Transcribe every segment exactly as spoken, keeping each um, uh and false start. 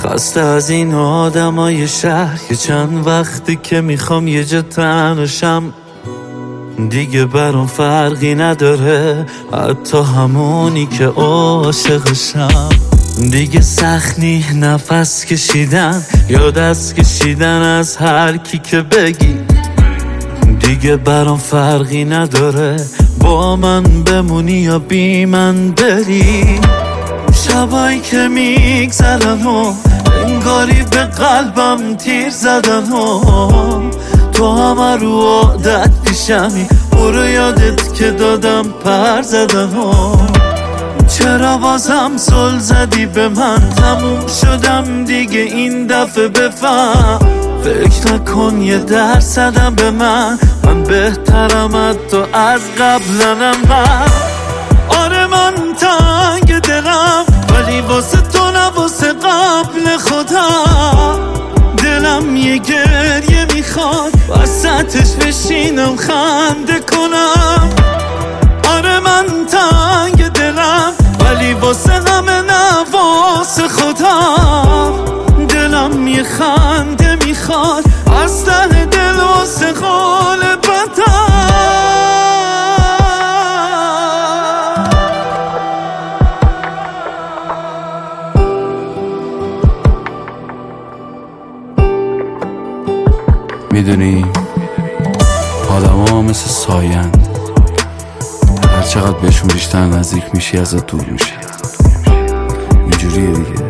خسته از این آدمای شهر که چند وقتی که میخوام یه جا تنشم، دیگه برام فرقی نداره حتی همونی که عاشقشم. دیگه سخت نی نفس کشیدن یا دست کشیدن از هر کی که بگی، دیگه برام فرقی نداره با من بمونی یا بی من بری. شبایی که میگذرن و انگاری به قلبم تیر زدن و تو همه رو عادت پیشمی، برو یادت که دادم پر زدن و چرا بازم زل زدی به من؟ تموم شدم دیگه این دفعه، بفهم فکر نکن یه درصدم به من، من بهترم حتی از قبلنم. من آره من تنگ دلم ولی واسه تو نه واسه قبل خودم. دلم یه گریه میخواد وسطش بشینم خنده کنم. آره من تنگ دلم ولی واسه همه نه واسه خودم. دلم یه خنده میخواد از ته دل واسه غالبتم. میدونی آدم ها مثل ساین، هر چقدر بهشون بیشتر نزدیک میشی ازت دور میشی. اینجوریه دیگه.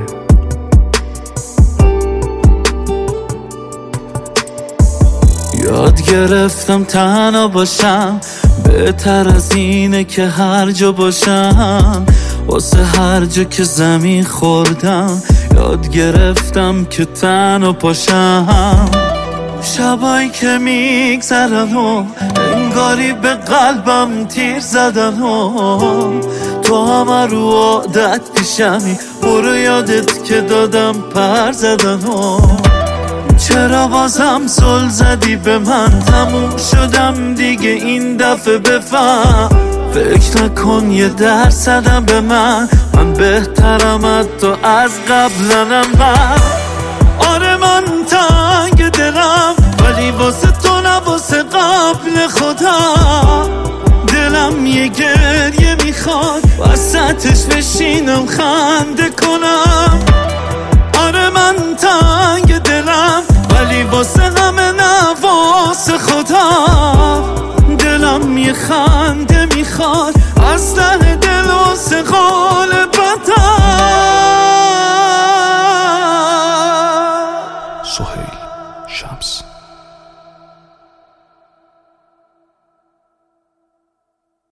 یاد گرفتم تنها باشم بهتر از اینه که هر جا باشم، واسه هر جا که زمین خوردم یاد گرفتم که تنها پاشم. شبایی که میگذرن و انگاری به قلبم تیر زدن و تو همه رو عادت پیشمی، برو یادت که دادم پر زدن و چرا بازم زل زدی به من؟ تموم شدم دیگه این دفعه، بفهم فکر نکن یه درصدم به من، من بهترم حتی از قبلنم. من آره من تنگ دلم ولی واسه تو نه واسه قبل خودم. دلم یه گریه میخواد وسطش بشینم خنده کنم. آره من تنگ دلم ولی واسه همه نه واسه خودم. دلم یه خنده میخواد از ته دل واسه غالبتم. سهیل شمس.